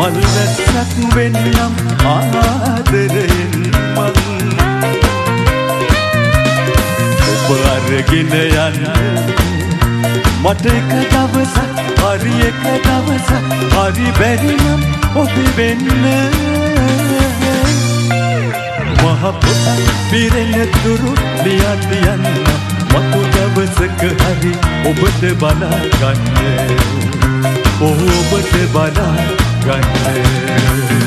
මල් වැස්සක් වෙන්නම් ආදරයෙන් මං ඔබ අරගෙන යන්න මට එක දවසක් හරි එක දවසක් හරි බැරි නම් ඔබ වෙන්න මහ පොතක් පිරෙන තුරු ලියා තියන්න මතු දවසක හරි ඔබට බලා ගන්න ඔබට බලා ගන්න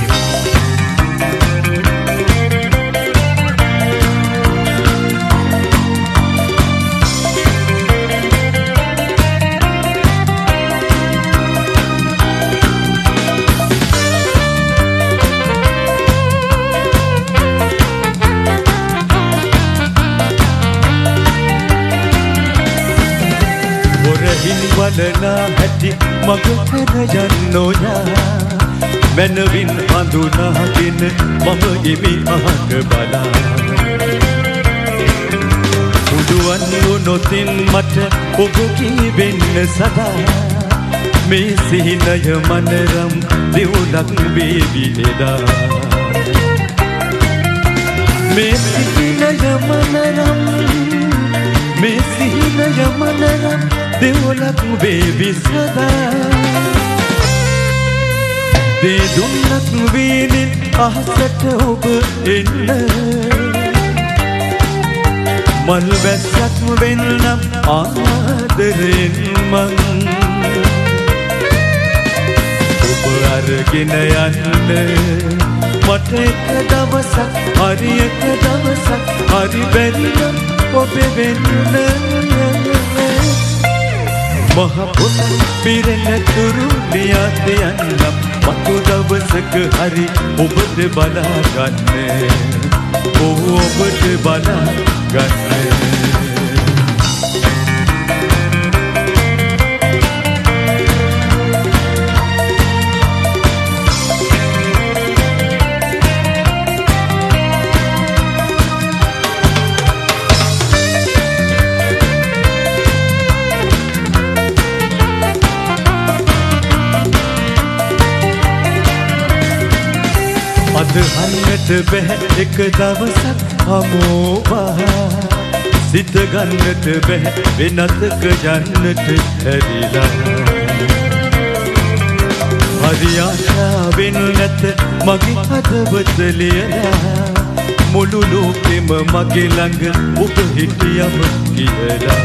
වලනා හැටි මග කර යන්නෝයා මනවින් හඳුනාගෙන මම ඉමි අහක බලා උඩුවන් නොතින් මට ඔබ කීවෙන්න සදා මේ සිහිනය මනරම් දෙවුලක් වේවි එදා මේ සිහිනය මනරම් මේ සිහිනය මනරම් දෙවොලක් වේවි සදා දේ දුන්නත් වීනින් අහසට ඔබ එන්න මල් වැස්සක් වෙන්නම් ආදරයෙන් මං ඔබ අරගෙන යන්න මට එක දවසක් හරි එක දවසක් හරි බැරි නම් ඔබ වෙන්න මහ පොතක් පිරෙන තුරු ලියා තියන්නම් මතු දවසක හරි ඔබට බලා ගන්න ඔබට බලා ගන්න අදහන්නට බැහැ එක දවසක් හමුවා සිත ගන්නට බැහැ වෙනතක යන්නට හැරිලා හරි ආශාවෙන් නැත මගේ හදවත ලියලා මුළු ලෝකෙම මගේ ළඟ ඔබ හිටියම කියලා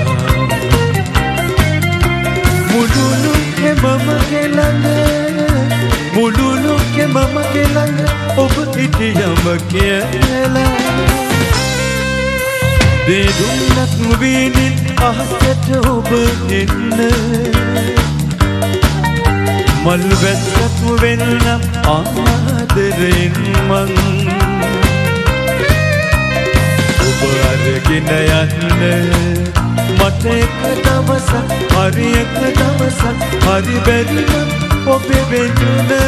මුළු ලෝකෙම මගේ ළඟ මුළු ලෝකෙම මගේ ළඟ ඔබ හිටියම කියලා දේ දුන්නත් වීනින් අහසට ඔබ එන්න මල් වැස්සක් වෙන්නම් ආදරයෙන් මං ඔබ අරගෙන යන්න මට එක දවසක් හරි එක දවසක් හරි බැරි නම් ඔබ වෙන්න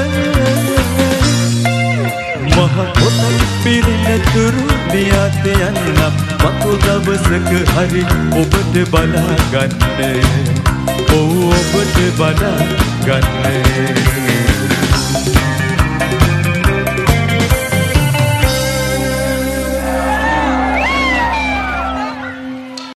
මහ පොතක් පිරෙන තුරු ලියා තියන්නම් මතු දවසක හරි ඔබට බලා ගන්න ඔබට බලා ගන්න